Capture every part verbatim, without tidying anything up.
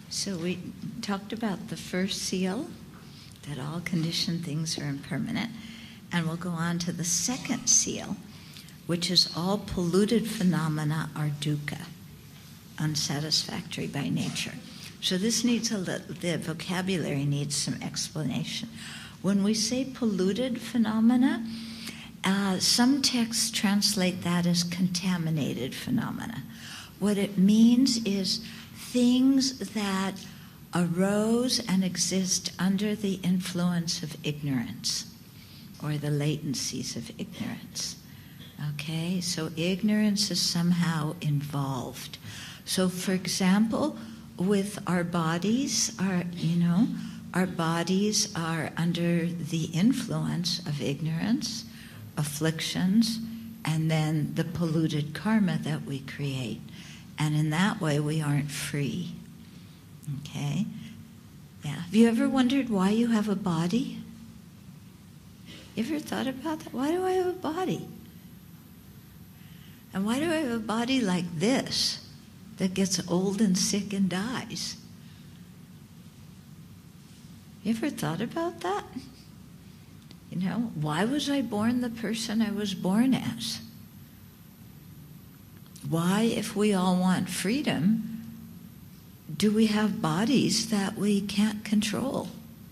So we talked about the first seal, that all conditioned things are impermanent, and we'll go on to the second seal, which is all polluted phenomena are dukkha, unsatisfactory by nature. So this needs a little, the vocabulary needs some explanation. When we say polluted phenomena, uh, some texts translate that as contaminated phenomena. What it means is things that arose and exist under the influence of ignorance or the latencies of ignorance. Okay, so ignorance is somehow involved. So, for example, with our bodies, our, you know, our bodies are under the influence of ignorance, afflictions, and then the polluted karma that we create. And in that way, we aren't free. Okay? Yeah. Have you ever wondered why you have a body? You ever thought about that? Why do I have a body? And why do I have a body like this that gets old and sick and dies? You ever thought about that? You know, why was I born the person I was born as? Why, if we all want freedom, do we have bodies that we can't control?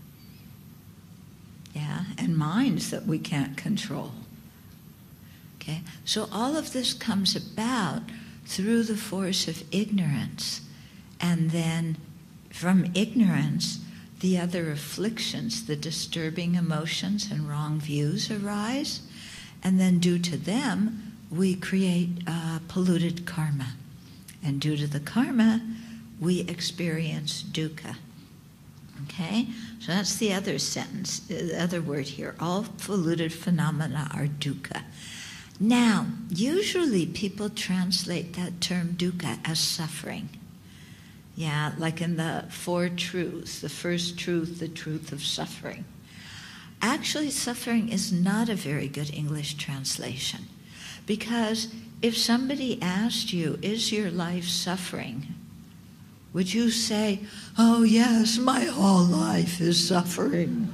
Yeah, and minds that we can't control. Okay, so all of this comes about through the force of ignorance. And then from ignorance, the other afflictions, the disturbing emotions and wrong views arise. And then due to them, we create uh, polluted karma. And due to the karma, we experience dukkha. Okay? So that's the other sentence, the other word here. All polluted phenomena are dukkha. Now, usually people translate that term dukkha as suffering. Yeah, like in the Four Truths, the first truth, the truth of suffering. Actually, suffering is not a very good English translation. Because if somebody asked you, is your life suffering? Would you say, oh yes, my whole life is suffering?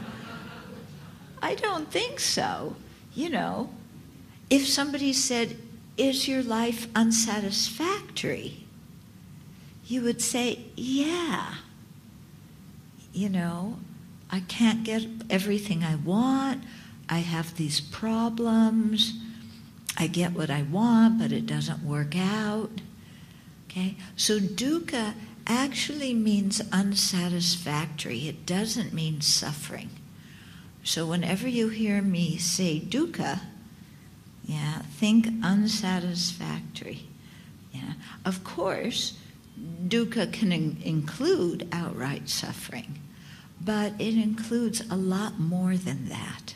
I don't think so. You know, if somebody said, is your life unsatisfactory? You would say, yeah. You know, I can't get everything I want. I have these problems. I get what I want, but it doesn't work out. Okay? So dukkha actually means unsatisfactory. It doesn't mean suffering. So whenever you hear me say dukkha, yeah, think unsatisfactory. Yeah. Of course, dukkha can in- include outright suffering, but it includes a lot more than that.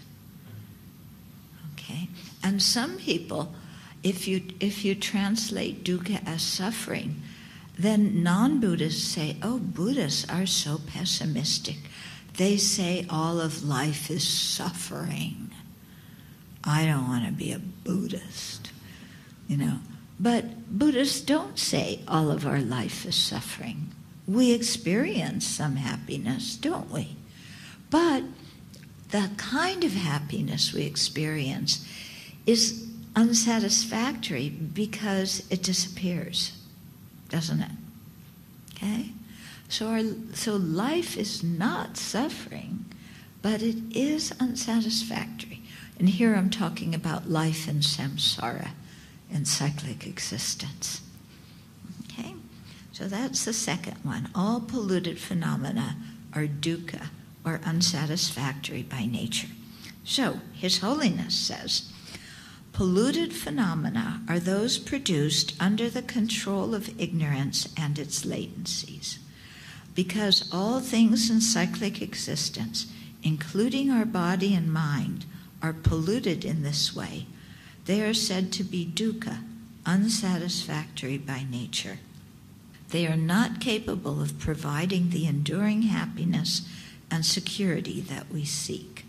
Okay? And some people, if you if you translate dukkha as suffering, then non-Buddhists say, oh, Buddhists are so pessimistic. They say all of life is suffering. I don't want to be a Buddhist, you know. But Buddhists don't say all of our life is suffering. We experience some happiness, don't we? But the kind of happiness we experience is unsatisfactory because it disappears, doesn't it? Okay? So our so life is not suffering, but it is unsatisfactory. And here I'm talking about life in samsara, in cyclic existence. Okay? So that's the second one. All polluted phenomena are dukkha, or unsatisfactory by nature. So, His Holiness says, polluted phenomena are those produced under the control of ignorance and its latencies. Because all things in cyclic existence, including our body and mind, are polluted in this way, they are said to be dukkha, unsatisfactory by nature. They are not capable of providing the enduring happiness and security that we seek.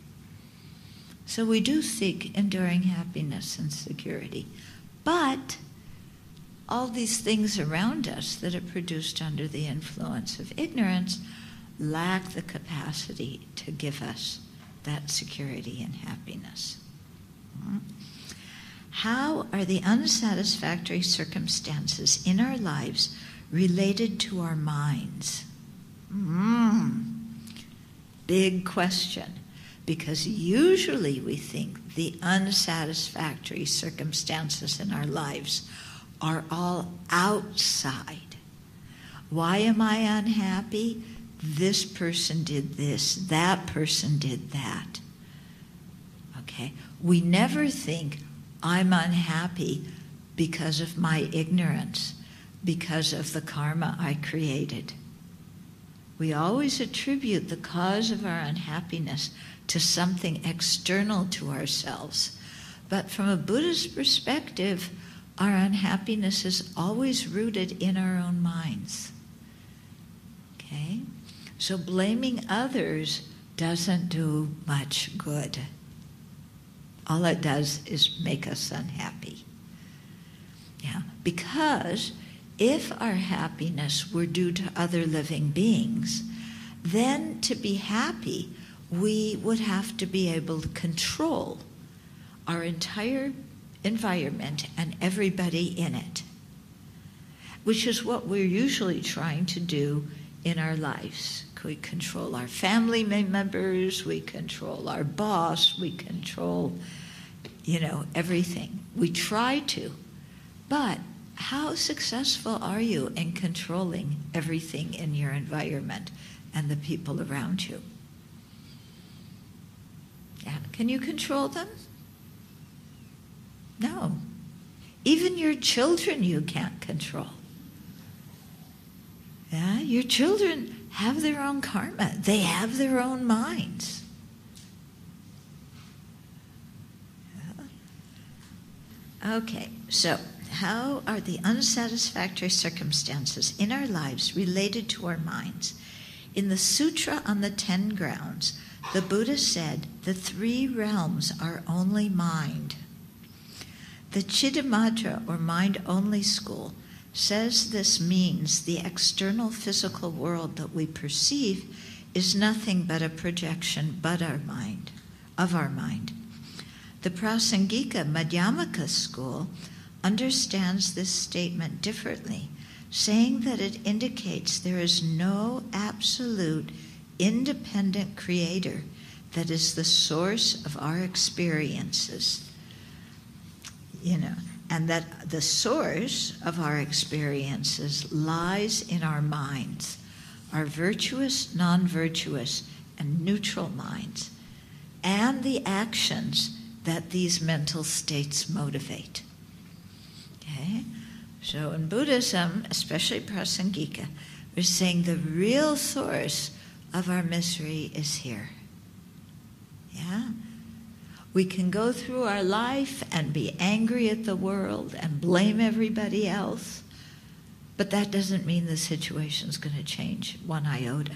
So we do seek enduring happiness and security, but all these things around us that are produced under the influence of ignorance lack the capacity to give us that security and happiness. Hmm? How are the unsatisfactory circumstances in our lives related to our minds? Mm. Big question. Because usually we think the unsatisfactory circumstances in our lives are all outside. Why am I unhappy? This person did this, that person did that. Okay? We never think, I'm unhappy because of my ignorance, because of the karma I created. We always attribute the cause of our unhappiness to something external to ourselves. But from a Buddhist perspective, our unhappiness is always rooted in our own minds. Okay? So blaming others doesn't do much good. All it does is make us unhappy. Yeah, because if our happiness were due to other living beings, then to be happy, we would have to be able to control our entire environment and everybody in it, which is what we're usually trying to do in our lives. We control our family members, we control our boss, we control, you know, everything. We try to. But how successful are you in controlling everything in your environment and the people around you? Yeah. Can you control them? No. Even your children you can't control. Yeah, your children have their own karma. They have their own minds. Yeah. Okay, so how are the unsatisfactory circumstances in our lives related to our minds? In the Sutra on the Ten Grounds, the Buddha said the three realms are only mind. The Chittamatra, or mind-only school, says this means the external physical world that we perceive is nothing but a projection but our mind, of our mind. The Prasangika Madhyamaka school understands this statement differently, saying that it indicates there is no absolute independent creator that is the source of our experiences. You know, and that the source of our experiences lies in our minds, our virtuous, non-virtuous, and neutral minds, and the actions that these mental states motivate. Okay? So in Buddhism, especially Prasangika, we're saying the real source of our misery is here. Yeah? We can go through our life and be angry at the world and blame everybody else, but that doesn't mean the situation's going to change one iota.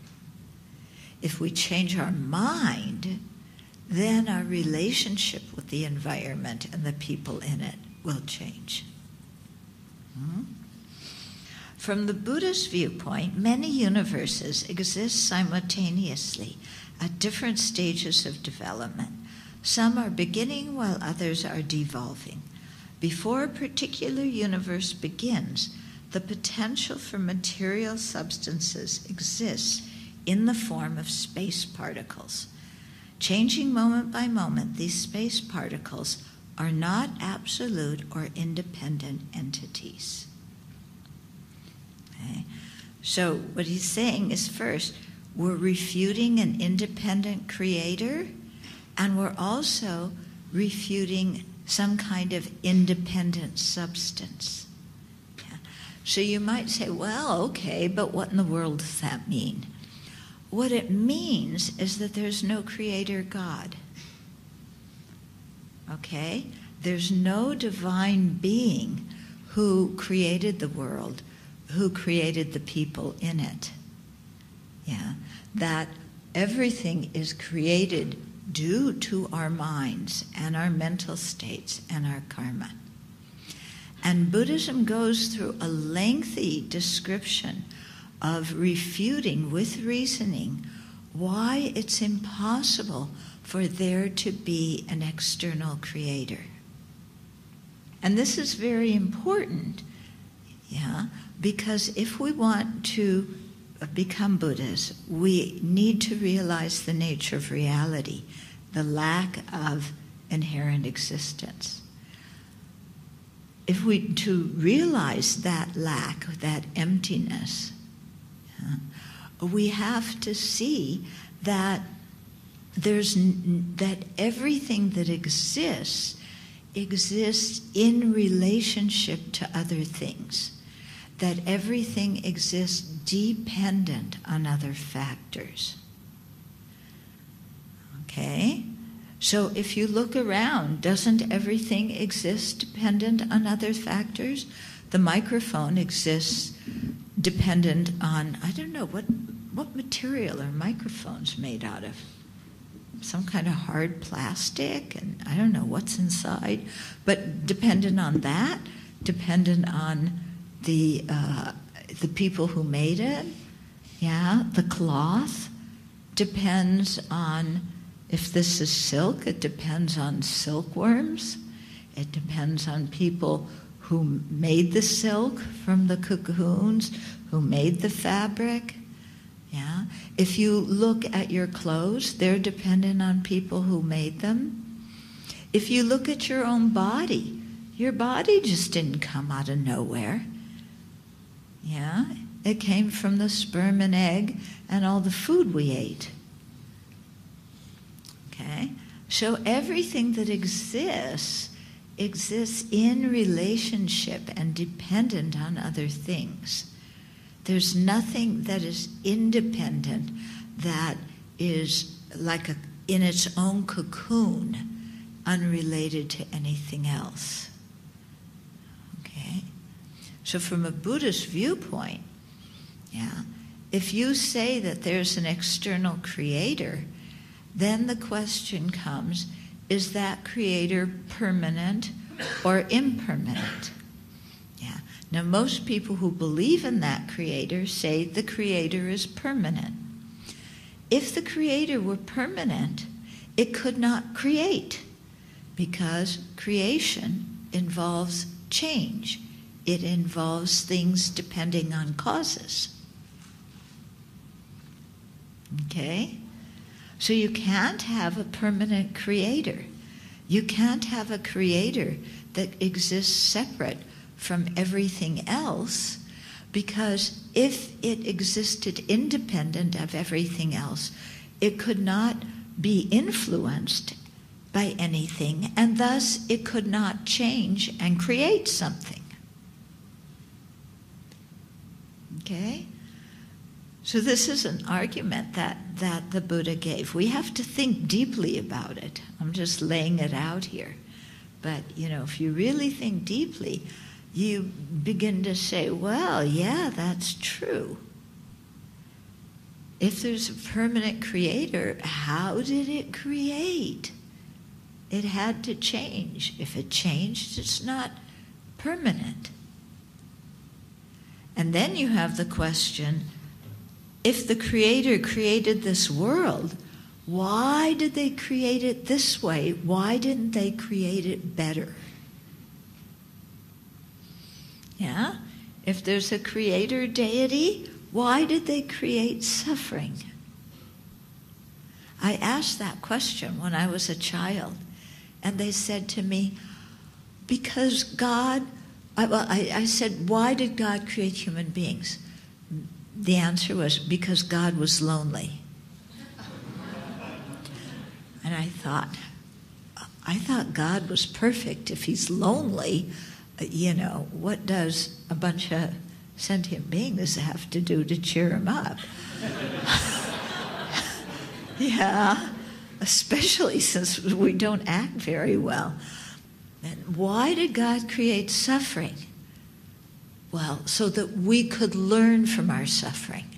If we change our mind, then our relationship with the environment and the people in it will change. Hmm? From the Buddhist viewpoint, many universes exist simultaneously at different stages of development. Some are beginning while others are devolving. Before a particular universe begins, the potential for material substances exists in the form of space particles. Changing moment by moment, these space particles are not absolute or independent entities. Okay? So what he's saying is, first, we're refuting an independent creator, and we're also refuting some kind of independent substance. Yeah. So you might say, well, okay, but what in the world does that mean? What it means is that there's no creator God. Okay? There's no divine being who created the world, who created the people in it. Yeah? That everything is created due to our minds and our mental states and our karma. And Buddhism goes through a lengthy description of refuting with reasoning why it's impossible for there to be an external creator. And this is very important, yeah, because if we want to become Buddhas, we need to realize the nature of reality, the lack of inherent existence. If we to realize that lack, that emptiness, yeah, we have to see that there's that everything that exists exists in relationship to other things, that everything exists dependent on other factors. Okay? So if you look around, doesn't everything exist dependent on other factors? The microphone exists dependent on, I don't know, what, what material are microphones made out of? Some kind of hard plastic, and I don't know what's inside, but dependent on that, dependent on the uh, the people who made it, yeah, the cloth depends on, if this is silk, it depends on silkworms, it depends on people who made the silk from the cocoons, who made the fabric. Yeah. If you look at your clothes, they're dependent on people who made them. If you look at your own body, your body just didn't come out of nowhere. Yeah. It came from the sperm and egg and all the food we ate. Okay. So everything that exists exists in relationship and dependent on other things. There's nothing that is independent, that is like a, in its own cocoon, unrelated to anything else. Okay? So from a Buddhist viewpoint, yeah, if you say that there's an external creator, then the question comes, is that creator permanent or impermanent? Yeah. Now, most people who believe in that creator say the creator is permanent. If the creator were permanent, it could not create, because creation involves change. It involves things depending on causes. Okay? So you can't have a permanent creator. You can't have a creator that exists separate from everything else, because if it existed independent of everything else, it could not be influenced by anything, and thus it could not change and create something. Okay? So this is an argument that, that the Buddha gave. We have to think deeply about it. I'm just laying it out here. But, you know, if you really think deeply, you begin to say, well, yeah, that's true. If there's a permanent creator, how did it create? It had to change. If it changed, it's not permanent. And then you have the question, if the creator created this world, why did they create it this way? Why didn't they create it better? Yeah? If there's a creator deity, why did they create suffering? I asked that question when I was a child, and they said to me, because God, I, well, I, I said, why did God create human beings? The answer was, because God was lonely. And I thought, I thought God was perfect. If he's lonely, you know, what does a bunch of sentient beings have to do to cheer him up? Yeah, especially since we don't act very well. And why did God create suffering? Well, so that we could learn from our suffering.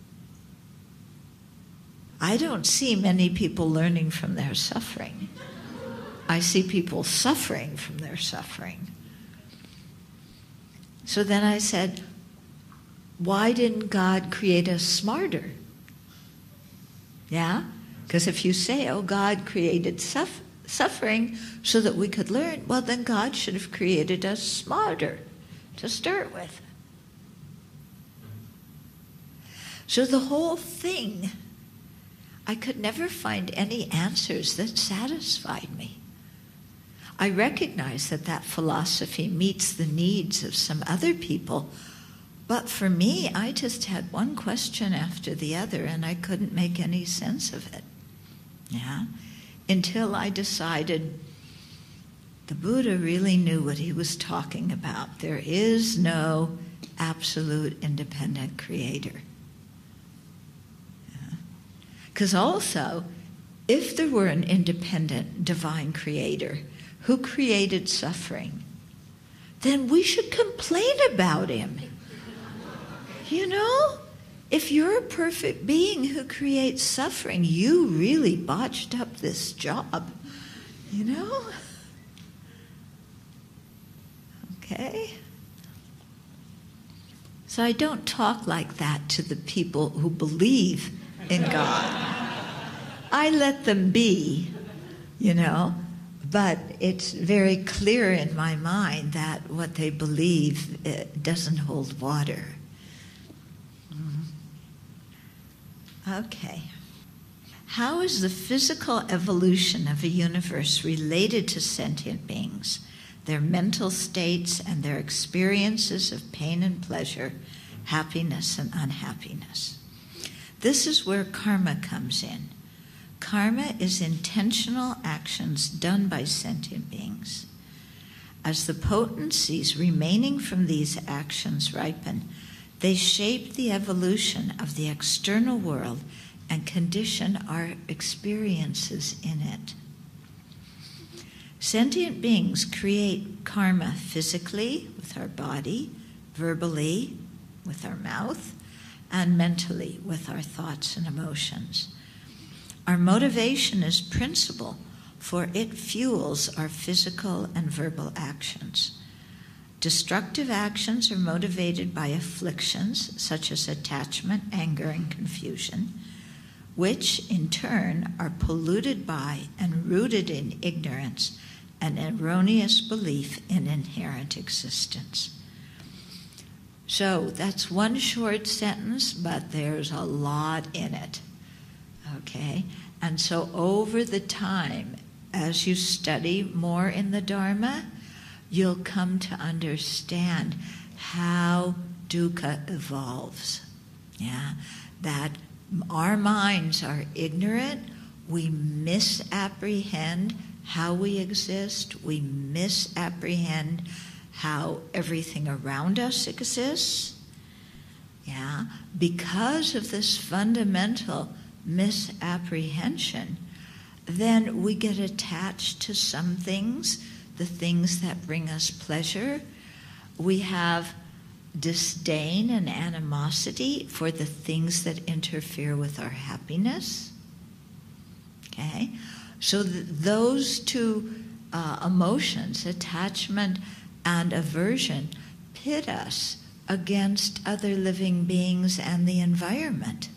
I don't see many people learning from their suffering. I see people suffering from their suffering. So then I said, why didn't God create us smarter? Yeah? Because if you say, oh, God created suff- suffering so that we could learn, well, then God should have created us smarter to start with. So the whole thing, I could never find any answers that satisfied me. I recognize that that philosophy meets the needs of some other people, but for me, I just had one question after the other, and I couldn't make any sense of it. Yeah, until I decided the Buddha really knew what he was talking about. There is no absolute independent creator. Because yeah. Also, if there were an independent divine creator who created suffering, then we should complain about him. You know? If you're a perfect being who creates suffering, you really botched up this job. You know? Okay? So I don't talk like that to the people who believe in God. I let them be, you know, but it's very clear in my mind that what they believe uh, doesn't hold water. Okay. How is the physical evolution of a universe related to sentient beings, their mental states, and their experiences of pain and pleasure, happiness and unhappiness? This is where karma comes in. Karma is intentional actions done by sentient beings. As the potencies remaining from these actions ripen, they shape the evolution of the external world and condition our experiences in it. Sentient beings create karma physically, with our body, verbally, with our mouth, and mentally, with our thoughts and emotions. Our motivation is principle, for it fuels our physical and verbal actions. Destructive actions are motivated by afflictions such as attachment, anger, and confusion, which in turn are polluted by and rooted in ignorance and erroneous belief in inherent existence. So that's one short sentence, but there's a lot in it. Okay? And so over the time, as you study more in the Dharma, you'll come to understand how dukkha evolves. Yeah, that our minds are ignorant, we misapprehend how we exist, we misapprehend how everything around us exists. Yeah, because of this fundamental misapprehension, then we get attached to some things, the things that bring us pleasure. We have disdain and animosity for the things that interfere with our happiness. Okay? So th- those two uh, emotions, attachment and aversion, pit us against other living beings and the environment.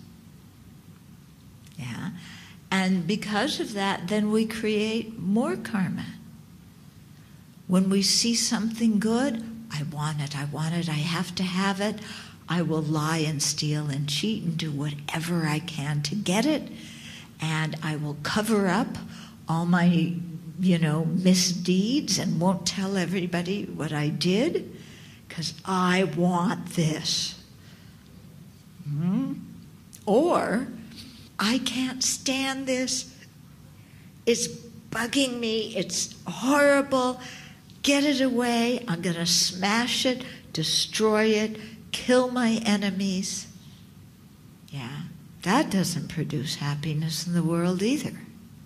Yeah? And because of that, then we create more karma. When we see something good, I want it, I want it, I have to have it. I will lie and steal and cheat and do whatever I can to get it. And I will cover up all my, you know, misdeeds and won't tell everybody what I did because I want this. Mm-hmm. Or, I can't stand this. It's bugging me. It's horrible. Get it away. I'm going to smash it, destroy it, kill my enemies. Yeah, that doesn't produce happiness in the world either.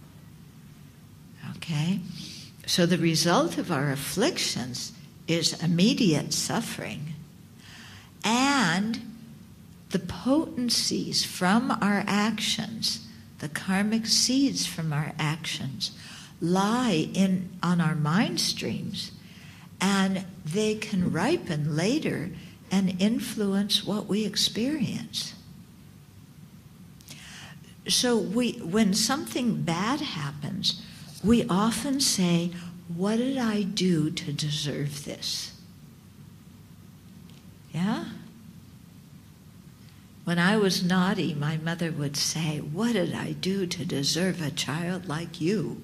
Okay? So the result of our afflictions is immediate suffering. And the potencies from our actions, the karmic seeds from our actions, lie in on our mind streams, And they can ripen later and influence what we experience. So we, when something bad happens, we often say, what did I do to deserve this? Yeah? When I was naughty, my mother would say, what did I do to deserve a child like you?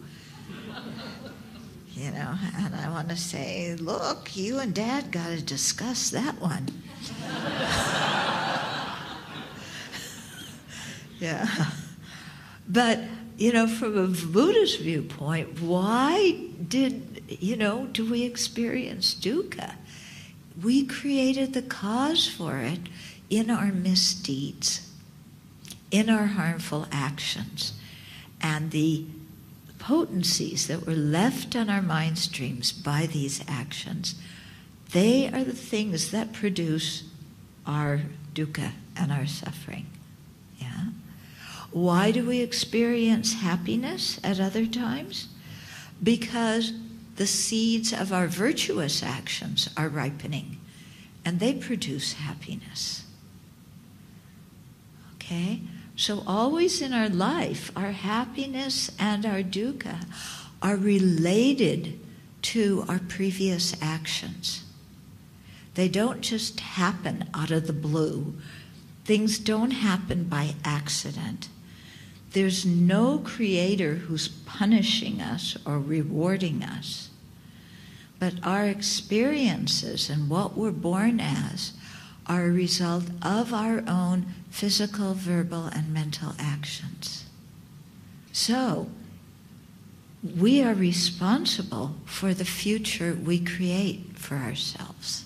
You know, and I want to say, look, you and Dad got to discuss that one. Yeah. But, you know, from a Buddhist viewpoint, why did, you know, do we experience dukkha? We created the cause for it in our misdeeds, in our harmful actions, and the potencies that were left on our mind streams by these actions. They are the things that produce our dukkha and our suffering. Yeah. Why do we experience happiness at other times? Because the seeds of our virtuous actions are ripening, and they produce happiness. Okay? So always in our life, our happiness and our dukkha are related to our previous actions. They don't just happen out of the blue. Things don't happen by accident. There's no creator who's punishing us or rewarding us. But our experiences and what we're born as are a result of our own physical, verbal, and mental actions. So, we are responsible for the future we create for ourselves.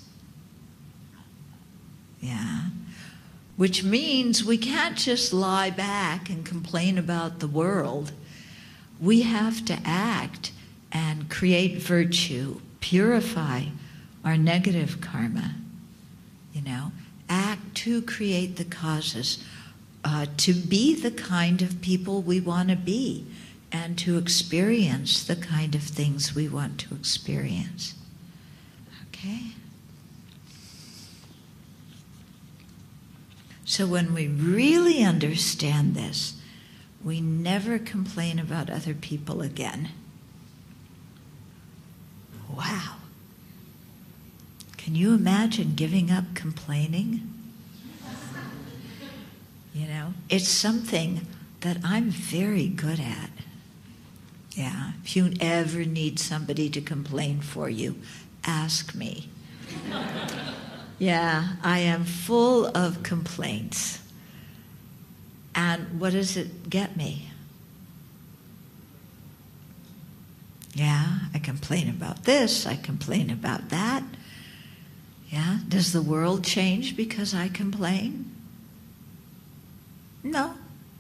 Yeah. Which means we can't just lie back and complain about the world. We have to act and create virtue, purify our negative karma, you know, act to create the causes, uh, to be the kind of people we want to be, and to experience the kind of things we want to experience. Okay? So when we really understand this, we never complain about other people again. Wow. Can you imagine giving up complaining? You know, it's something that I'm very good at. Yeah, if you ever need somebody to complain for you, ask me. Yeah, I am full of complaints. And what does it get me? Yeah, I complain about this, I complain about that. Yeah, does the world change because I complain? No.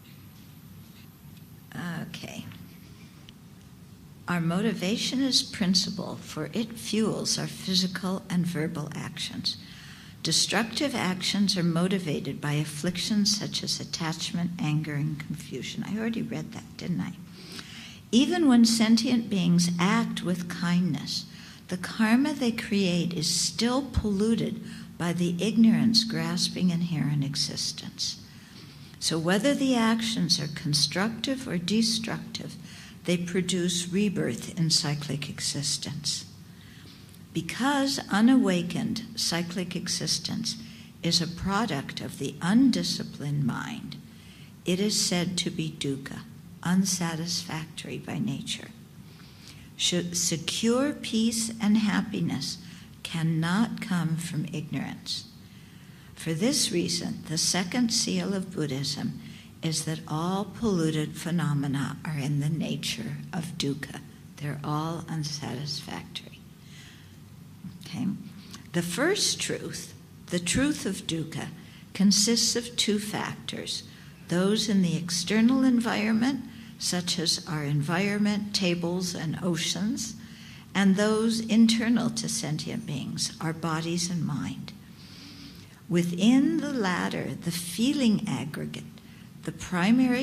Okay. Our motivation is principle, for it fuels our physical and verbal actions. Destructive actions are motivated by afflictions such as attachment, anger, and confusion. I already read that, didn't I? Even when sentient beings act with kindness, the karma they create is still polluted by the ignorance grasping inherent existence. So whether the actions are constructive or destructive, they produce rebirth in cyclic existence. Because unawakened cyclic existence is a product of the undisciplined mind, it is said to be dukkha, unsatisfactory by nature. Secure peace and happiness cannot come from ignorance. For this reason, the second seal of Buddhism is that all polluted phenomena are in the nature of dukkha. They're all unsatisfactory. Okay? The first truth, the truth of dukkha, consists of two factors: those in the external environment, such as our environment, tables, and oceans, and those internal to sentient beings, our bodies and mind. Within the latter, the feeling aggregate, the primary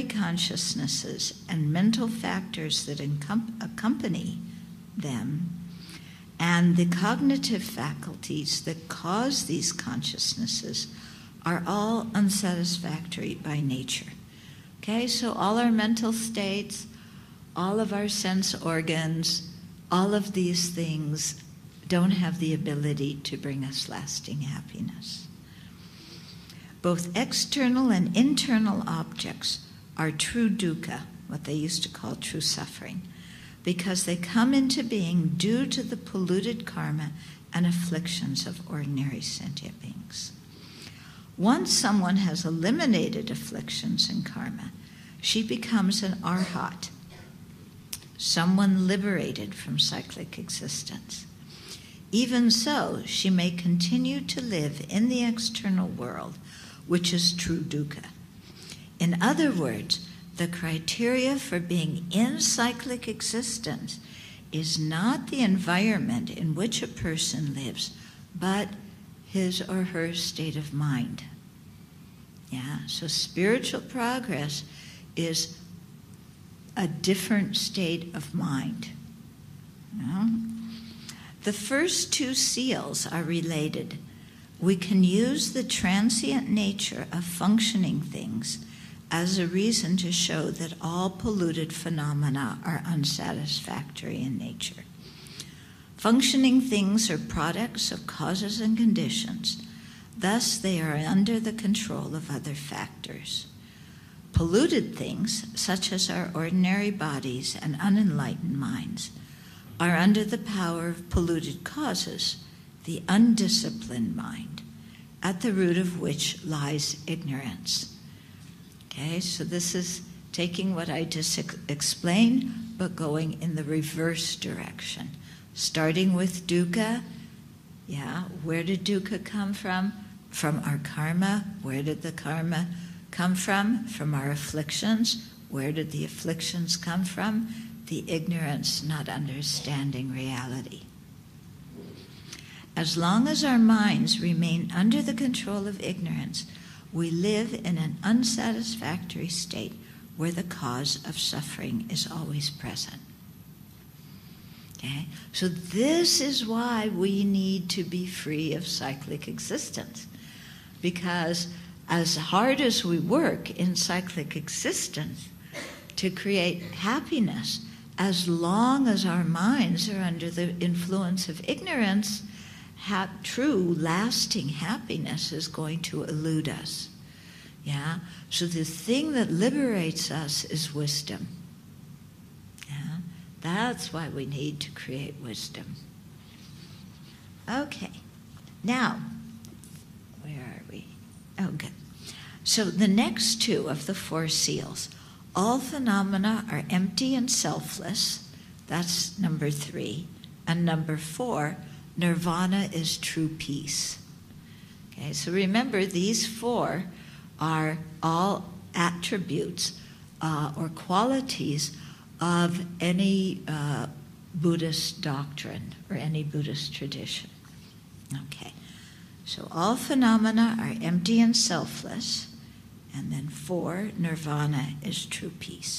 consciousnesses and mental factors that encom- accompany them, And the cognitive faculties that cause these consciousnesses are all unsatisfactory by nature. Okay, so all our mental states, all of our sense organs, all of these things don't have the ability to bring us lasting happiness. Both external and internal objects are true dukkha, what they used to call true suffering, because they come into being due to the polluted karma and afflictions of ordinary sentient beings. Once someone has eliminated afflictions and karma, she becomes an arhat, someone liberated from cyclic existence. Even so, she may continue to live in the external world, which is true dukkha. In other words, the criteria for being in cyclic existence is not the environment in which a person lives, but his or her state of mind. Yeah, so spiritual progress is a different state of mind. You know? The first two seals are related. We can use the transient nature of functioning things as a reason to show that all polluted phenomena are unsatisfactory in nature. Functioning things are products of causes and conditions. Thus, they are under the control of other factors. Polluted things, such as our ordinary bodies and unenlightened minds, are under the power of polluted causes, the undisciplined mind, at the root of which lies ignorance. Okay, so this is taking what I just ex- explained, but going in the reverse direction. Starting with dukkha, yeah, where did dukkha come from? From our karma. Where did the karma come from? From our afflictions. Where did the afflictions come from? The ignorance, not understanding reality. As long as our minds remain under the control of ignorance, we live in an unsatisfactory state where the cause of suffering is always present. Okay? So this is why we need to be free of cyclic existence. Because as hard as we work in cyclic existence to create happiness, as long as our minds are under the influence of ignorance, ha- true, lasting happiness is going to elude us. Yeah? So the thing that liberates us is wisdom. Yeah? That's why we need to create wisdom. Okay. Now, where are we? Oh, good. So the next two of the four seals, all phenomena are empty and selfless. That's number three. And number four, nirvana is true peace. Okay, so remember, these four are all attributes uh, or qualities of any uh, Buddhist doctrine or any Buddhist tradition. Okay, so all phenomena are empty and selfless. And then four, nirvana is true peace.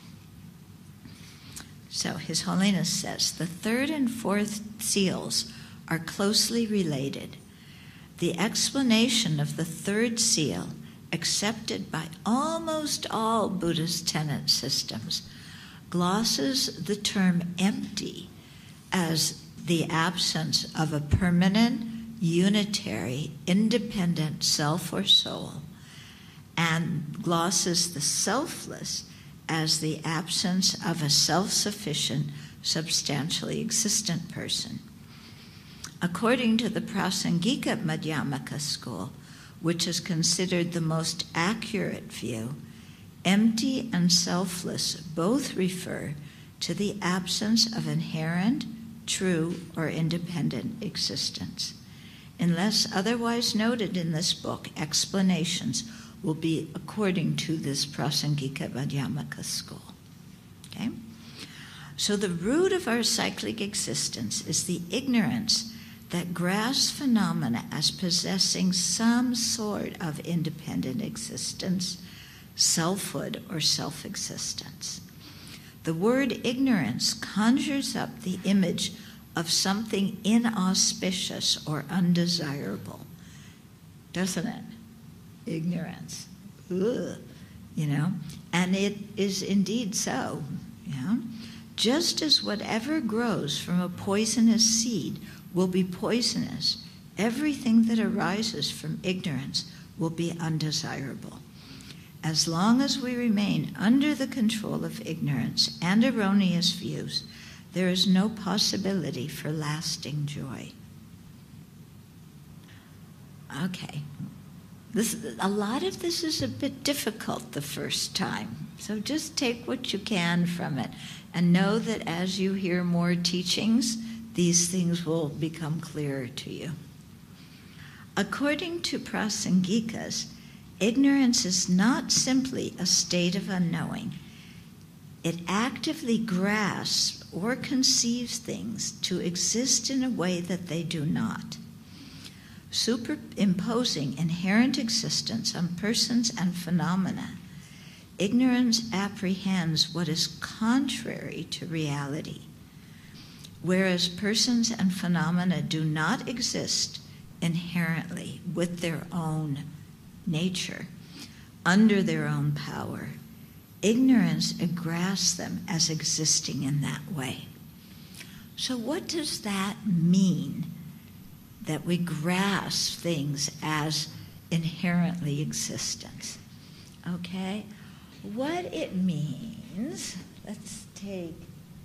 So His Holiness says, the third and fourth seals are closely related. The explanation of the third seal, accepted by almost all Buddhist tenet systems, glosses the term empty as the absence of a permanent, unitary, independent self or soul, and glosses the selfless as the absence of a self-sufficient, substantially existent person. According to the Prasangika Madhyamaka school, which is considered the most accurate view, empty and selfless both refer to the absence of inherent, true, or independent existence. Unless otherwise noted in this book, explanations will be according to this Prasangika Madhyamaka school. Okay? So the root of our cyclic existence is the ignorance that grasps phenomena as possessing some sort of independent existence, selfhood, or self-existence. The word ignorance conjures up the image of something inauspicious or undesirable, doesn't it? Ignorance. Ugh. You know, and it is indeed so. You know? Just as whatever grows from a poisonous seed will be poisonous, everything that arises from ignorance will be undesirable. As long as we remain under the control of ignorance and erroneous views, there is no possibility for lasting joy. Okay. This, a lot of this is a bit difficult the first time, so just take what you can from it and know that as you hear more teachings, these things will become clearer to you. According to Prasangikas, ignorance is not simply a state of unknowing. It actively grasps or conceives things to exist in a way that they do not. Superimposing inherent existence on persons and phenomena, ignorance apprehends what is contrary to reality, whereas persons and phenomena do not exist inherently with their own nature, under their own power. Ignorance grasps them as existing in that way. So what does that mean? That we grasp things as inherently existent. Okay? What it means, let's take,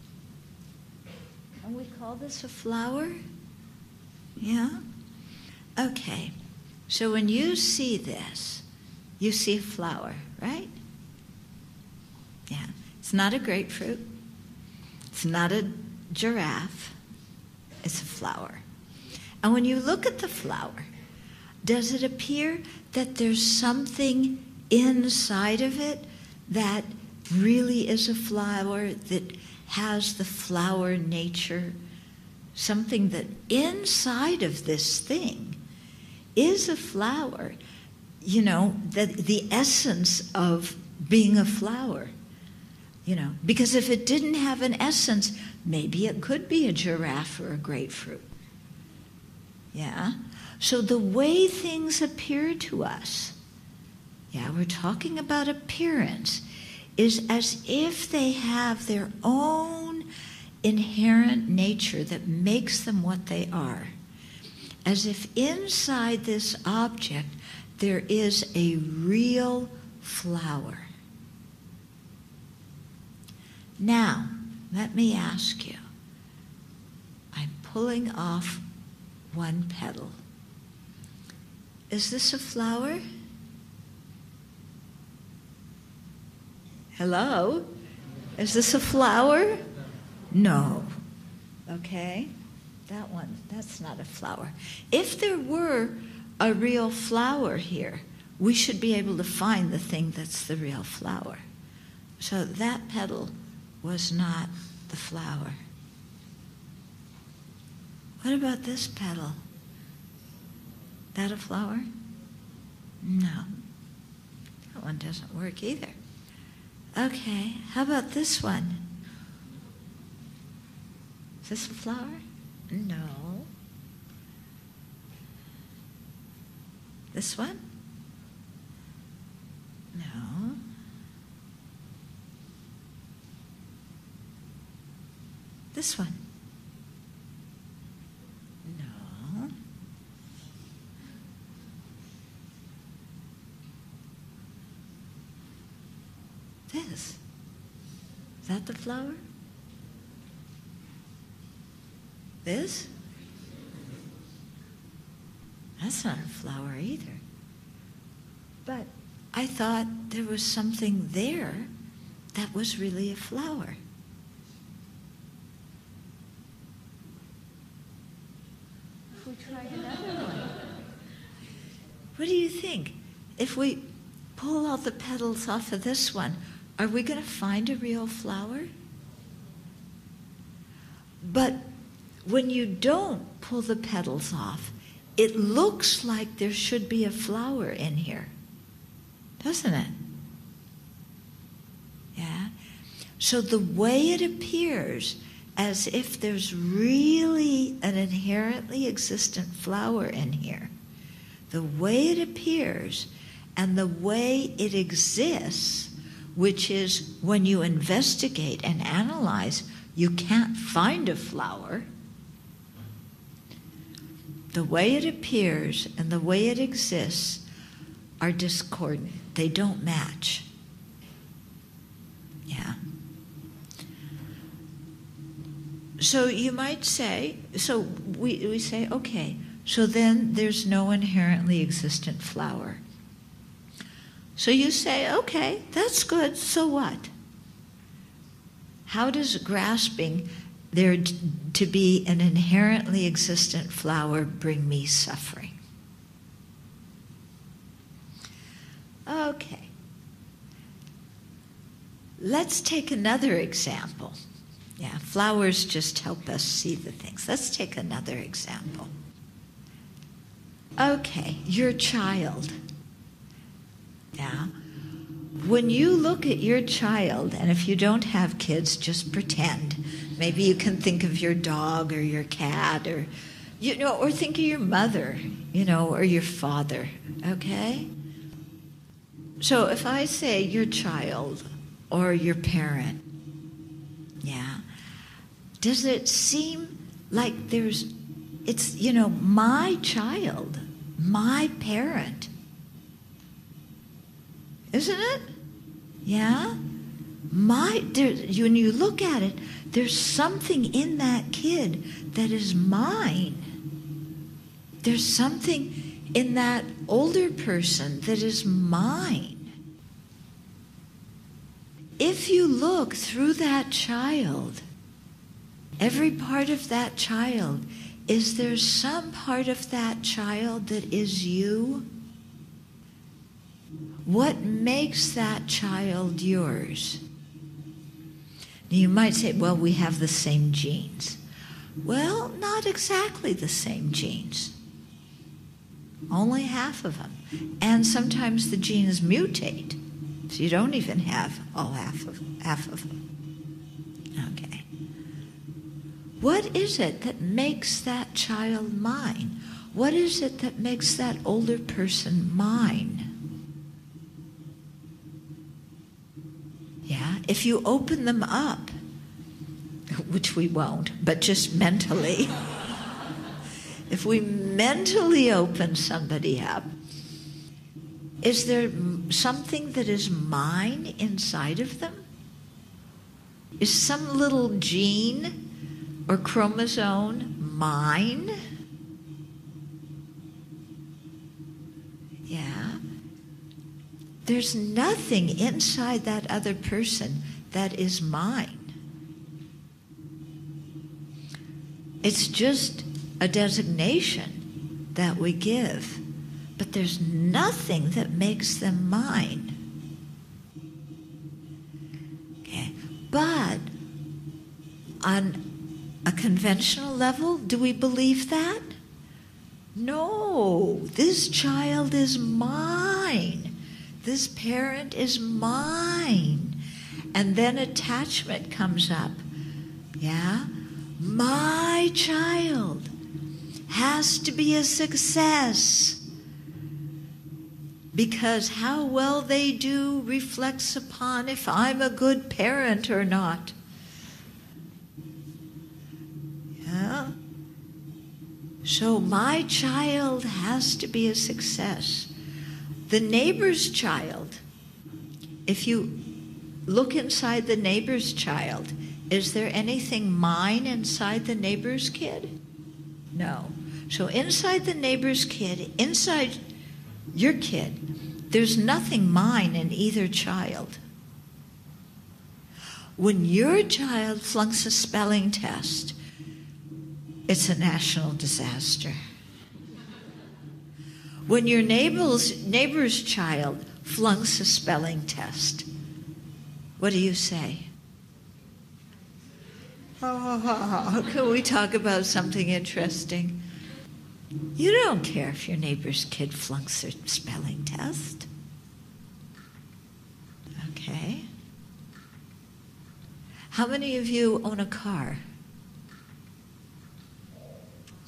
and we call this a flower? Yeah? Okay. So when you see this, you see a flower, right? Yeah. It's not a grapefruit. It's not a giraffe. It's a flower. And when you look at the flower, does it appear that there's something inside of it that really is a flower, that has the flower nature? Something that inside of this thing is a flower, you know, that the essence of being a flower, you know. Because if it didn't have an essence, maybe it could be a giraffe or a grapefruit. Yeah? So the way things appear to us, yeah, we're talking about appearance, is as if they have their own inherent nature that makes them what they are. As if inside this object there is a real flower. Now, let me ask you, I'm pulling off one petal. Is this a flower? Hello? Is this a flower? No. Okay? That one, that's not a flower. If there were a real flower here, we should be able to find the thing that's the real flower. So that petal was not the flower. What about this petal? That a flower? No. That one doesn't work either. Okay, how about this one? Is this a flower? No. This one? No. This one? No. This? Is that the flower? This? That's not a flower either. But I thought there was something there that was really a flower. If we try another one. What do you think? If we pull all the petals off of this one, are we going to find a real flower? But when you don't pull the petals off, it looks like there should be a flower in here, doesn't it? Yeah? So the way it appears as if there's really an inherently existent flower in here. The way it appears and the way it exists, which is when you investigate and analyze, you can't find a flower. The way it appears and the way it exists are discordant. They don't match. Yeah. So you might say, so we, we say, okay, so then there's no inherently existent flower. So you say, okay, that's good, so what? How does grasping there to be an inherently existent flower bring me suffering? Okay. Let's take another example. Yeah, flowers just help us see the things. Let's take another example. Okay, your child. Yeah. When you look at your child, and if you don't have kids, just pretend. Maybe you can think of your dog or your cat, or you know, or think of your mother, you know, or your father. Okay? So if I say your child or your parent, yeah, does it seem like there's, it's, you know, my child, my parent, isn't it? Yeah? My, there, when you look at it, there's something in that kid that is mine. There's something in that older person that is mine. If you look through that child, every part of that child, is there some part of that child that is you? What makes that child yours? Now you might say, well, we have the same genes. Well, not exactly the same genes. Only half of them. And sometimes the genes mutate. So you don't even have all half of, half of them. Okay. What is it that makes that child mine? What is it that makes that older person mine? Yeah, if you open them up, which we won't, but just mentally, if we mentally open somebody up, is there something that is mine inside of them? Is some little gene or chromosome mine? Yeah. There's nothing inside that other person that is mine. It's just a designation that we give. But there's nothing that makes them mine. Okay. But on a conventional level, do we believe that? No, this child is mine. This parent is mine. And then attachment comes up. Yeah? My child has to be a success. Because how well they do reflects upon if I'm a good parent or not. Yeah? So my child has to be a success. The neighbor's child, if you look inside the neighbor's child, is there anything mine inside the neighbor's kid? No. So inside the neighbor's kid, inside your kid, there's nothing mine in either child. When your child flunks a spelling test, it's a national disaster. When your neighbor's, neighbor's child flunks a spelling test, what do you say? Oh, can we talk about something interesting? You don't care if your neighbor's kid flunks their spelling test. Okay. How many of you own a car?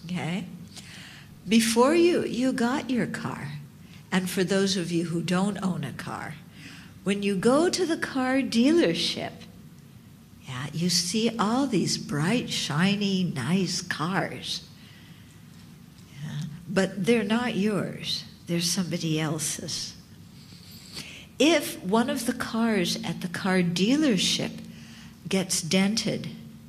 Okay? Before you, you got your car, and for those of you who don't own a car, when you go to the car dealership, yeah, you see all these bright, shiny, nice cars. Yeah, but they're not yours. They're somebody else's. If one of the cars at the car dealership gets dented,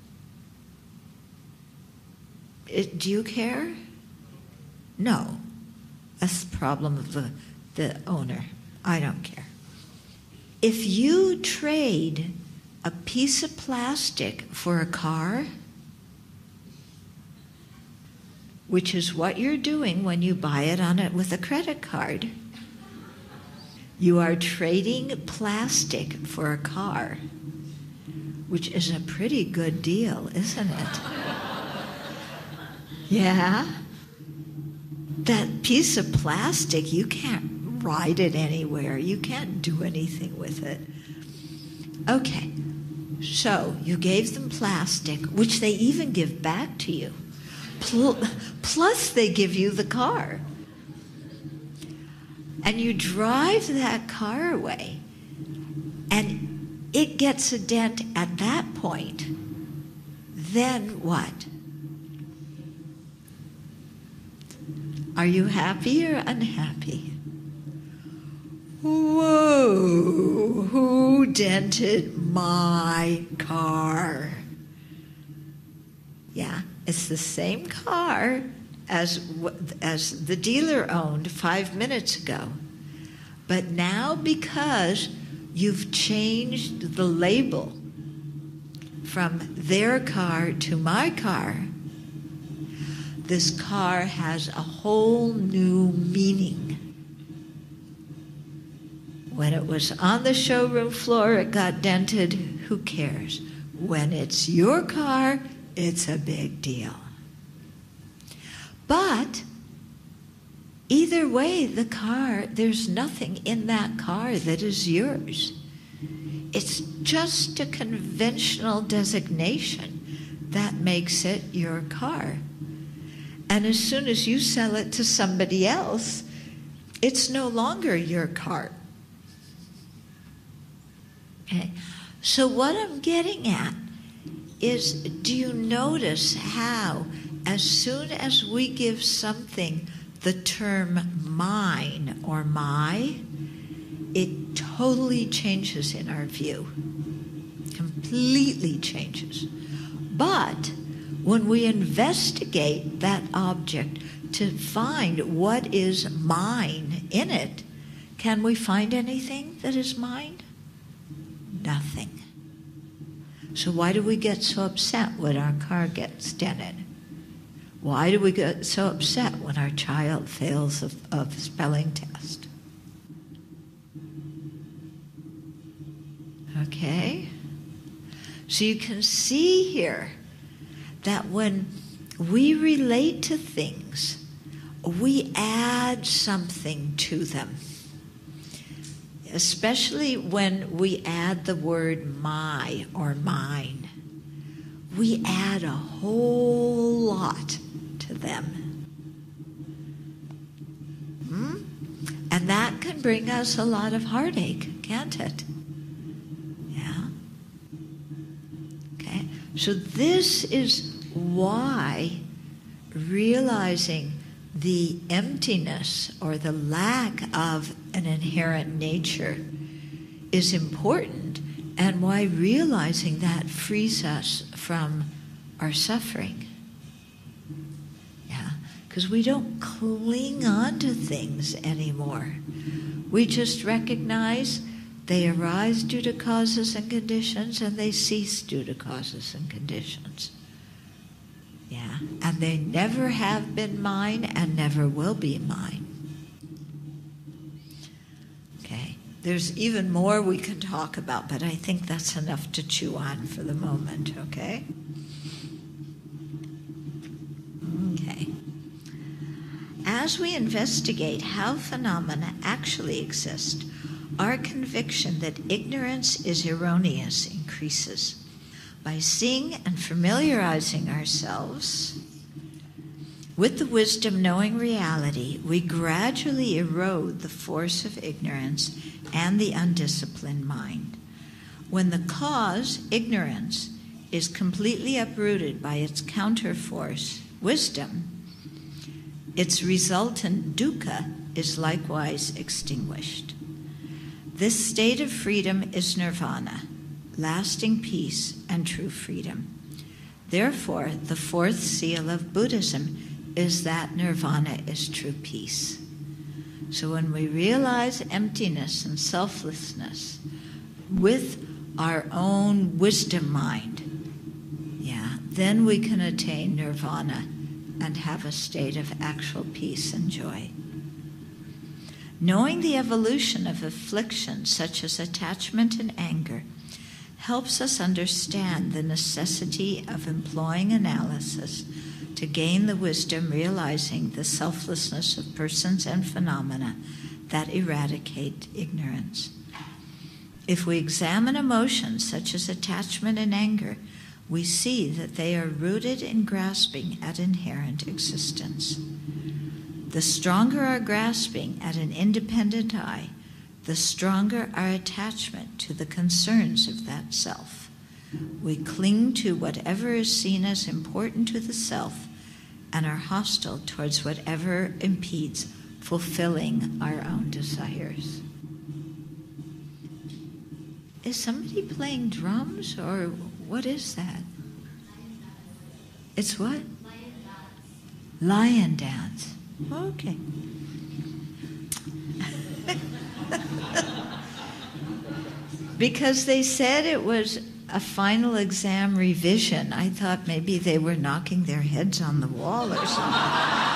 it, do you care? No. That's the problem of the, the owner. I don't care. If you trade a piece of plastic for a car, which is what you're doing when you buy it on it with a credit card, you are trading plastic for a car, which is a pretty good deal, isn't it? Yeah? That piece of plastic, you can't ride it anywhere. You can't do anything with it. Okay, so you gave them plastic, which they even give back to you. Plus they give you the car. And you drive that car away, and it gets a dent at that point. Then what? Are you happy or unhappy? Whoa, who dented my car? Yeah, it's the same car as, as the dealer owned five minutes ago. But now, because you've changed the label from their car to my car, this car has a whole new meaning. When it was on the showroom floor, it got dented. Who cares? When it's your car, it's a big deal. But either way, the car, there's nothing in that car that is yours. It's just a conventional designation that makes it your car. And as soon as you sell it to somebody else, it's no longer your car. Okay. So what I'm getting at is, do you notice how as soon as we give something the term mine or my, it totally changes in our view. Completely changes. But when we investigate that object to find what is mine in it, can we find anything that is mine? Nothing. So why do we get so upset when our car gets dented? Why do we get so upset when our child fails a, a spelling test? Okay? So you can see here that when we relate to things, we add something to them. Especially when we add the word my or mine. We add a whole lot to them. Hmm? And that can bring us a lot of heartache, can't it? Yeah? Okay. So this is why realizing the emptiness or the lack of an inherent nature is important, and why realizing that frees us from our suffering. Yeah, because we don't cling on to things anymore. We just recognize they arise due to causes and conditions, and they cease due to causes and conditions. Yeah, and they never have been mine and never will be mine. Okay, there's even more we can talk about, but I think that's enough to chew on for the moment, okay? Okay. As we investigate how phenomena actually exist, our conviction that ignorance is erroneous increases. By seeing and familiarizing ourselves With the wisdom knowing reality, we gradually erode the force of ignorance and the undisciplined mind. When the cause, ignorance, is completely uprooted by its counterforce, wisdom, its resultant dukkha is likewise extinguished. This state of freedom is nirvana, lasting peace and true freedom. Therefore, the fourth seal of Buddhism is that nirvana is true peace. So when we realize emptiness and selflessness with our own wisdom mind, yeah, then we can attain nirvana and have a state of actual peace and joy. Knowing the evolution of affliction such as attachment and anger helps us understand the necessity of employing analysis to gain the wisdom realizing the selflessness of persons and phenomena that eradicate ignorance. If we examine emotions such as attachment and anger, we see that they are rooted in grasping at inherent existence. The stronger our grasping at an independent I, the stronger our attachment to the concerns of that self. We cling to whatever is seen as important to the self and are hostile towards whatever impedes fulfilling our own desires. Is somebody playing drums, or what is that? It's what? Lion dance. Okay. Because they said it was a final exam revision, I thought maybe they were knocking their heads on the wall or something.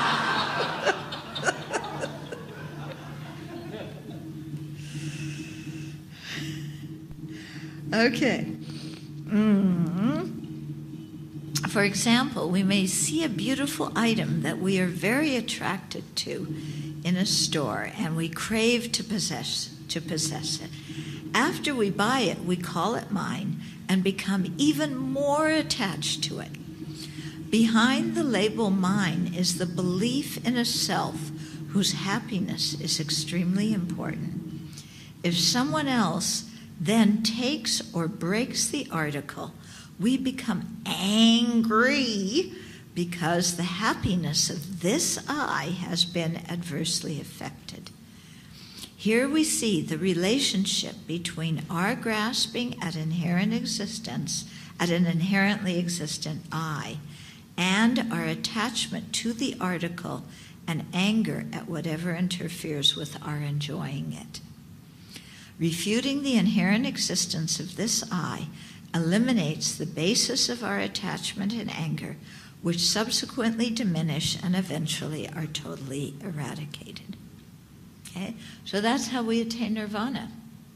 Okay. Mm-hmm. For example, we may see a beautiful item that we are very attracted to in a store, and we crave to possess to possess it. After we buy it, we call it mine and become even more attached to it. Behind the label mine is the belief in a self whose happiness is extremely important. If someone else then takes or breaks the article, we become angry because the happiness of this I has been adversely affected. Here we see the relationship between our grasping at inherent existence, at an inherently existent I, and our attachment to the article and anger at whatever interferes with our enjoying it. Refuting the inherent existence of this I eliminates the basis of our attachment and anger, which subsequently diminish and eventually are totally eradicated. Okay? So that's how we attain nirvana.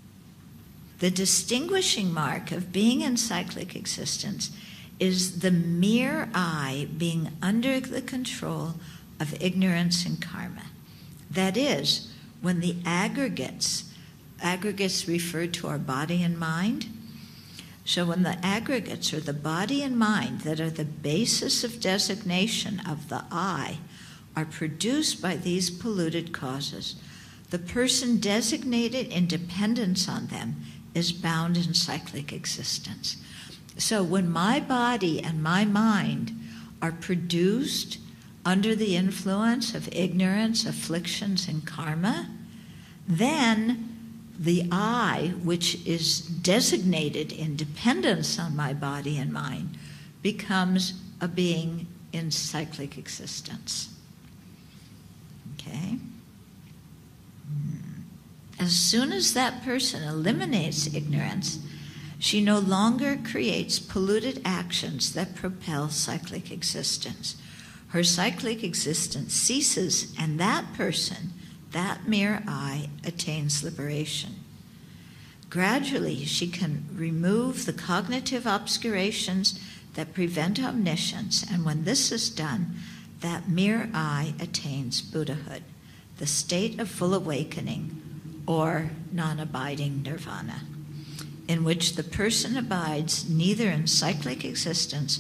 The distinguishing mark of being in cyclic existence is the mere I being under the control of ignorance and karma. That is, when the aggregates Aggregates refer to our body and mind. So when the aggregates are the body and mind that are the basis of designation of the I are produced by these polluted causes, the person designated in dependence on them is bound in cyclic existence. So when my body and my mind are produced under the influence of ignorance, afflictions, and karma, then the I, which is designated in dependence on my body and mind, becomes a being in cyclic existence. Okay? As soon as that person eliminates ignorance, she no longer creates polluted actions that propel cyclic existence. Her cyclic existence ceases, and that person, that mere I, attains liberation. Gradually, she can remove the cognitive obscurations that prevent omniscience, and when this is done, that mere I attains Buddhahood, the state of full awakening, or non-abiding nirvana, in which the person abides neither in cyclic existence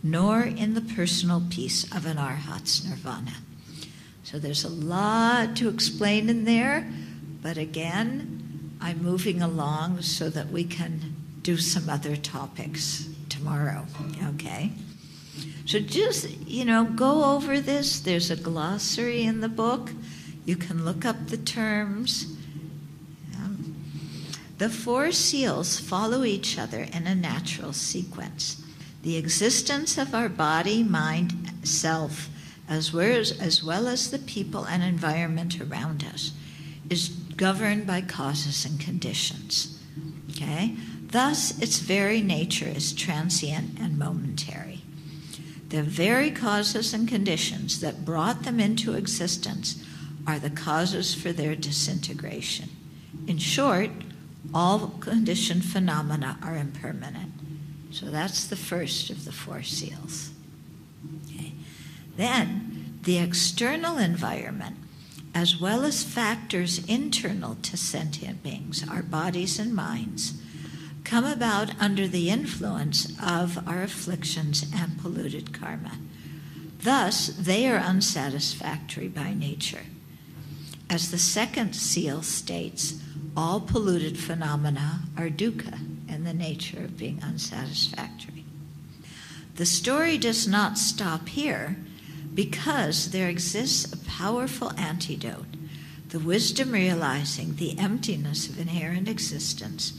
nor in the personal peace of an arhat's nirvana. So there's a lot to explain in there, but again, I'm moving along so that we can do some other topics tomorrow, okay? So just, you know, go over this. There's a glossary in the book. You can look up the terms. Yeah. The four seals follow each other in a natural sequence. The existence of our body, mind, self, as well as, as well as the people and environment around us, is governed by causes and conditions. Okay? Thus, its very nature is transient and momentary. The very causes and conditions that brought them into existence are the causes for their disintegration. In short, all conditioned phenomena are impermanent. So that's the first of the four seals. Okay. Then, the external environment, as well as factors internal to sentient beings, our bodies and minds, come about under the influence of our afflictions and polluted karma. Thus, they are unsatisfactory by nature. As the second seal states, all polluted phenomena are dukkha in the nature of being unsatisfactory. The story does not stop here because there exists a powerful antidote, the wisdom realizing the emptiness of inherent existence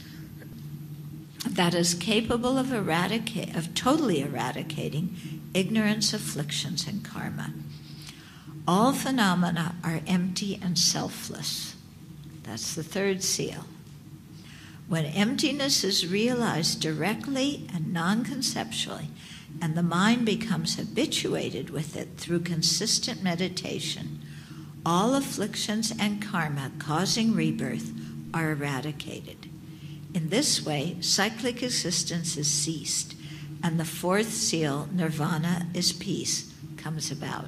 that is capable of eradicate, of totally eradicating ignorance, afflictions, and karma. All phenomena are empty and selfless. That's the third seal. When emptiness is realized directly and non-conceptually, and the mind becomes habituated with it through consistent meditation, all afflictions and karma causing rebirth are eradicated. In this way, cyclic existence is ceased, and the fourth seal, nirvana is peace, comes about.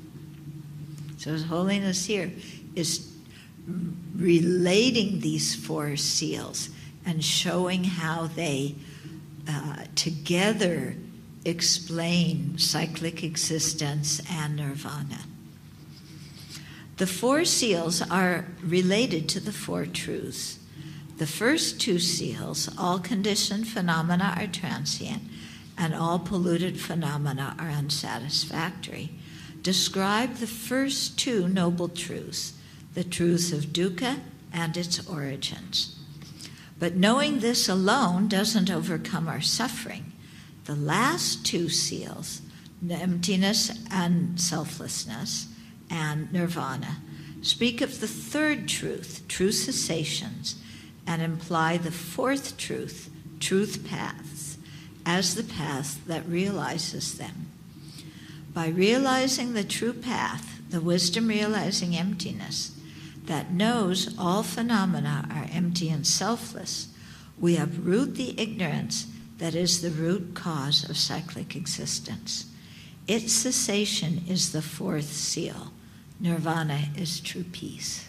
So His Holiness here is relating these four seals and showing how they uh, together explain cyclic existence and nirvana. The four seals are related to the four truths. The first two seals, all conditioned phenomena are transient and all polluted phenomena are unsatisfactory, describe the first two noble truths, the truth of dukkha and its origins. But knowing this alone doesn't overcome our suffering. The last two seals, emptiness and selflessness, and nirvana, speak of the third truth, true cessations, and imply the fourth truth, truth paths, as the path that realizes them. By realizing the true path, the wisdom realizing emptiness, that knows all phenomena are empty and selfless, we uproot the ignorance that is the root cause of cyclic existence. Its cessation is the fourth seal. Nirvana is true peace.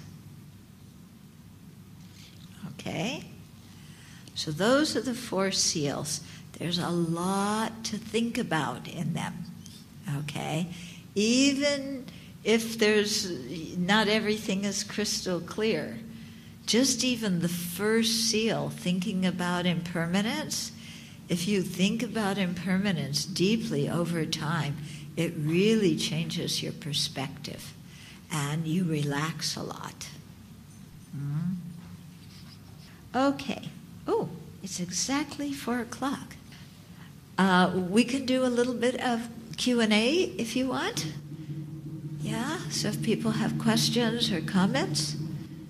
Okay? So those are the four seals. There's a lot to think about in them. Okay? Even if there's not everything is crystal clear, just even the first seal, thinking about impermanence, if you think about impermanence deeply over time, it really changes your perspective and you relax a lot. Mm-hmm. Okay. Oh, it's exactly four o'clock. Uh, we can do a little bit of Q and A if you want. Yeah, so if people have questions or comments.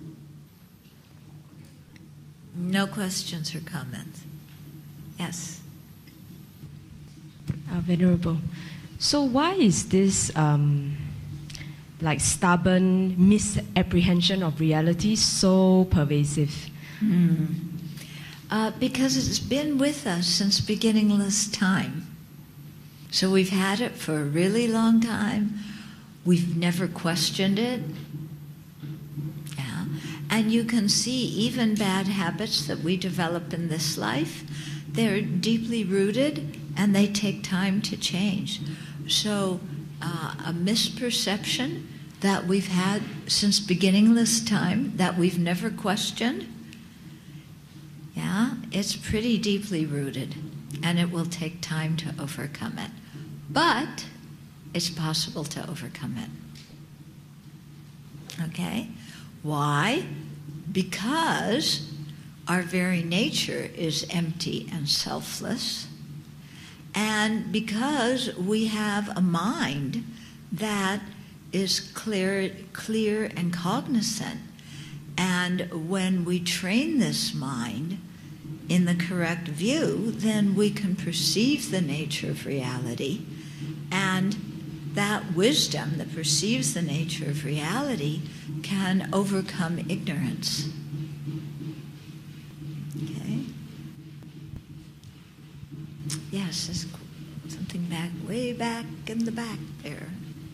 No questions or comments. Yes. Uh, Venerable, so why is this um, like stubborn misapprehension of reality so pervasive? Mm. Uh, because it's been with us since beginningless time. So we've had it for a really long time. We've never questioned it. Yeah. And you can see even bad habits that we develop in this life, they're deeply rooted and they take time to change. So uh, a misperception that we've had since beginningless time, that we've never questioned, yeah, it's pretty deeply rooted, and it will take time to overcome it. But it's possible to overcome it. Okay? Why? Because our very nature is empty and selfless, and because we have a mind that is clear, clear and cognizant. And when we train this mind in the correct view, then we can perceive the nature of reality, and that wisdom that perceives the nature of reality can overcome ignorance. Okay? Yes, there's something back, way back in the back there.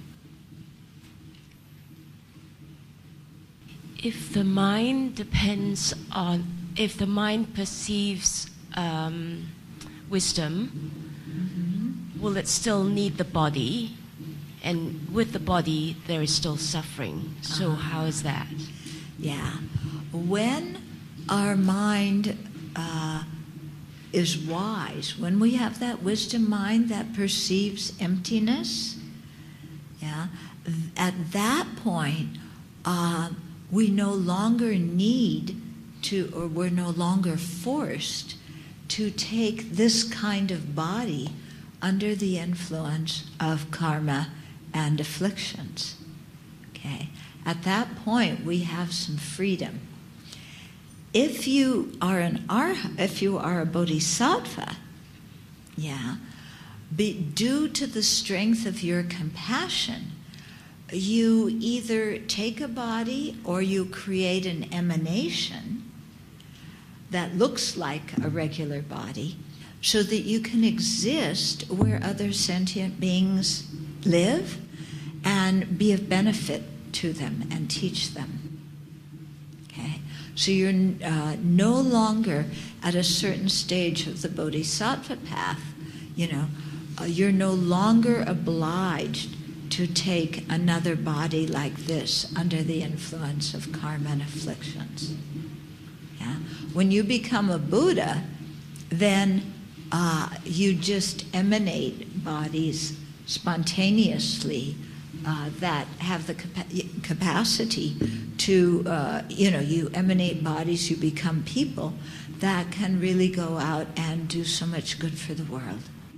If the mind depends on, if the mind perceives um, wisdom, mm-hmm. will it still need the body? And with the body, there is still suffering. So uh, how is that? Yeah. When our mind uh, is wise, when we have that wisdom mind that perceives emptiness, yeah, at that point, uh, we no longer need to, or we're no longer forced to take this kind of body under the influence of karma and afflictions. Okay? At that point, we have some freedom. If you are an arha, if you are a bodhisattva, yeah, be, due to the strength of your compassion, you either take a body or you create an emanation that looks like a regular body so that you can exist where other sentient beings live and be of benefit to them and teach them. Okay? So you're uh, no longer at a certain stage of the bodhisattva path, you know, uh, you're no longer obliged to take another body like this under the influence of karma and afflictions. Yeah? When you become a Buddha, then uh, you just emanate bodies spontaneously uh, that have the capa- capacity to, uh, you know, you emanate bodies, you become people that can really go out and do so much good for the world.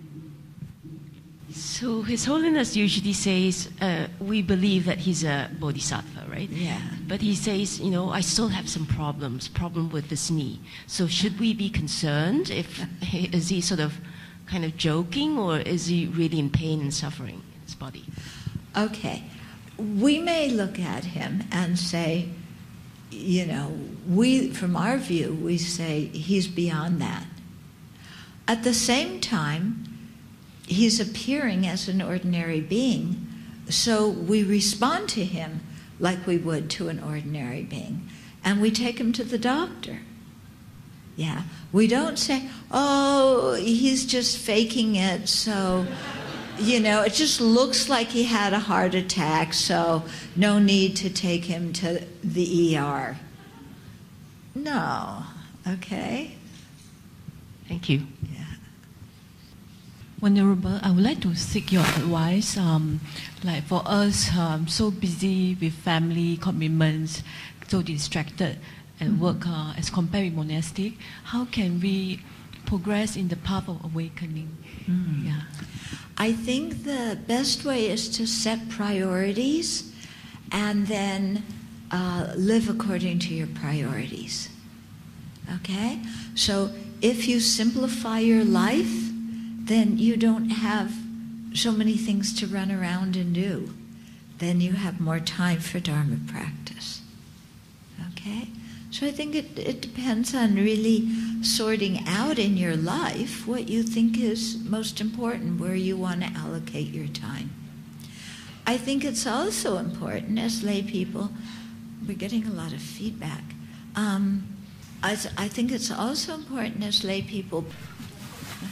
So His Holiness usually says, uh, we believe that he's a bodhisattva, right? Yeah. But he says, you know, I still have some problems, problem with this knee. So should we be concerned? If is he sort of kind of joking, or is he really in pain and suffering in his body? Okay. We may look at him and say, you know, we, from our view, we say he's beyond that. At the same time, he's appearing as an ordinary being, so we respond to him like we would to an ordinary being, and we take him to the doctor. Yeah, we don't say, oh, he's just faking it, so, you know, it just looks like he had a heart attack, so no need to take him to the E R. No, okay? Thank you. Yeah. Venerable, I would like to seek your advice. Um, like for us, um, so busy with family commitments, so distracted at mm-hmm. work uh, as compared with monastic, how can we progress in the path of awakening? Mm. Yeah. I think the best way is to set priorities and then uh, live according to your priorities. Okay? So if you simplify your life, then you don't have so many things to run around and do. Then you have more time for Dharma practice. Okay? So I think it, it depends on really sorting out in your life what you think is most important, where you want to allocate your time. I think it's also important as lay people, we're getting a lot of feedback. Um, I, I think it's also important as lay people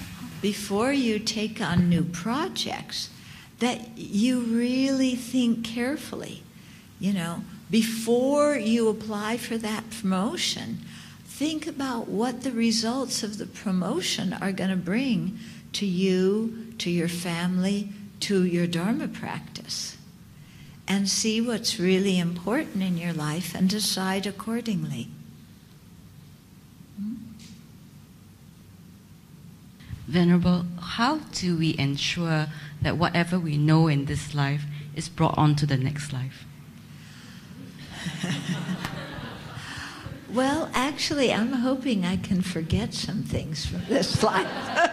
before you take on new projects, that you really think carefully. You know, before you apply for that promotion, think about what the results of the promotion are going to bring to you, to your family, to your Dharma practice. And see what's really important in your life and decide accordingly. Venerable, how do we ensure that whatever we know in this life is brought on to the next life? Well, actually, I'm hoping I can forget some things from this life.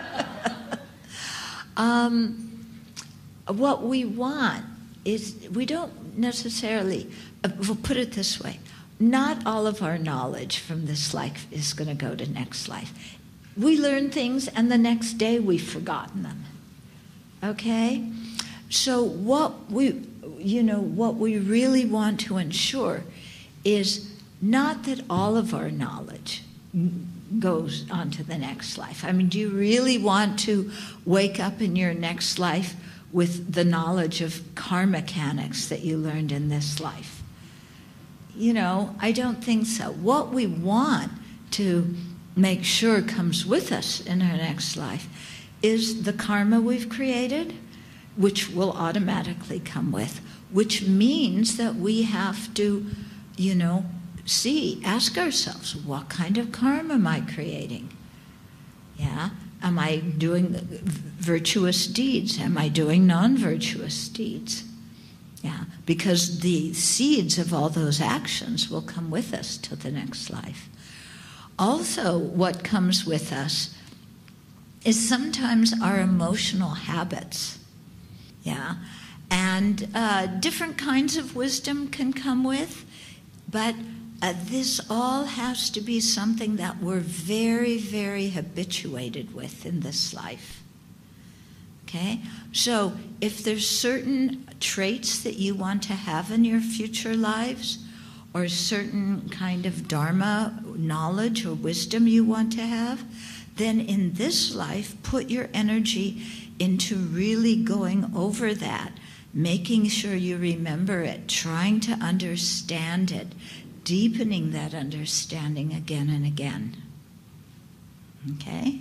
um, what we want is, we don't necessarily, uh, we'll put it this way, not all of our knowledge from this life is going to go to next life. We learn things and the next day we've forgotten them. Okay? So what we, you know, what we really want to ensure is not that all of our knowledge goes on to the next life. I mean, do you really want to wake up in your next life with the knowledge of car mechanics that you learned in this life? You know, I don't think so. What we want to make sure comes with us in our next life is the karma we've created, which will automatically come with, which means that we have to, you know, see, ask ourselves, what kind of karma am I creating? Yeah? Am I doing virtuous deeds? Am I doing non-virtuous deeds? Yeah, because the seeds of all those actions will come with us to the next life. Also, what comes with us is sometimes our emotional habits. Yeah, and uh, different kinds of wisdom can come with, but uh, this all has to be something that we're very, very habituated with in this life. Okay? So if there's certain traits that you want to have in your future lives, or certain kind of Dharma knowledge or wisdom you want to have, then in this life, put your energy into really going over that, making sure you remember it, trying to understand it, deepening that understanding again and again. Okay?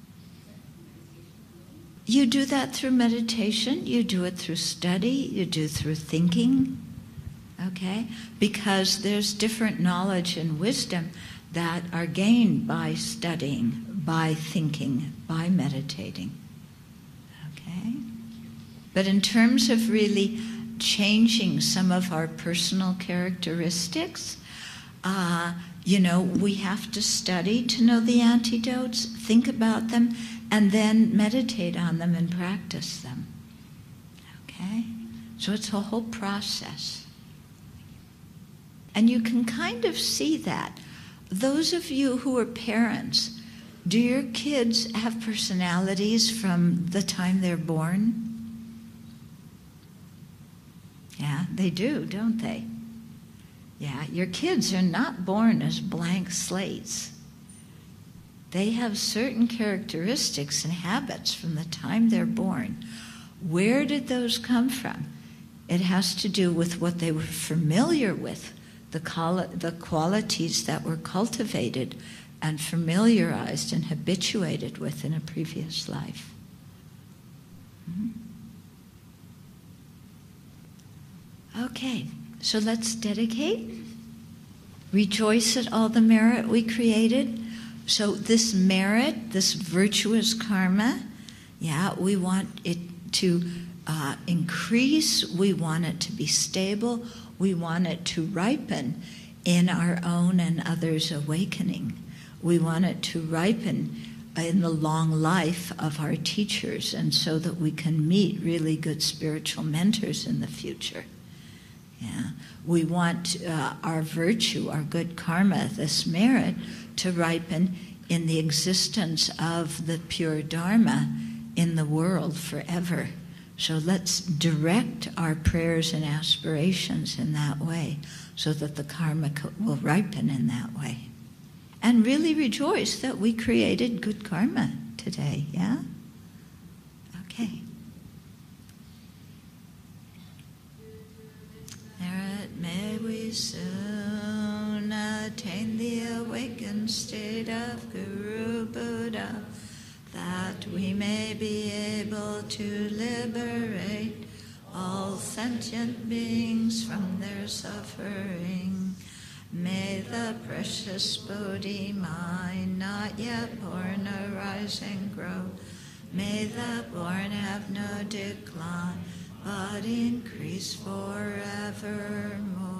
You do that through meditation, you do it through study, you do it through thinking. Okay? Because there's different knowledge and wisdom that are gained by studying, by thinking, by meditating. Okay? But in terms of really changing some of our personal characteristics, uh, you know, we have to study to know the antidotes, think about them, and then meditate on them and practice them. Okay? So it's a whole process. And you can kind of see that. Those of you who are parents, do your kids have personalities from the time they're born? Yeah, they do, don't they? Yeah, your kids are not born as blank slates. They have certain characteristics and habits from the time they're born. Where did those come from? It has to do with what they were familiar with, the quali- the qualities that were cultivated and familiarized and habituated with in a previous life. Mm-hmm. Okay, so let's dedicate. Rejoice at all the merit we created. So this merit, this virtuous karma, yeah, we want it to uh, increase, we want it to be stable, we want it to ripen in our own and others' awakening. We want it to ripen in the long life of our teachers, and so that we can meet really good spiritual mentors in the future. Yeah, we want uh, our virtue, our good karma, this merit, to ripen in the existence of the pure Dharma in the world forever. So let's direct our prayers and aspirations in that way, so that the karma will ripen in that way. And really rejoice that we created good karma today, yeah? Okay. Merit, may we soon attain the awakened state of Guru Buddha, that we may be able to liberate all sentient beings from their suffering. May the precious Bodhi mind, not yet born, arise and grow. May the born have no decline, but increase forevermore.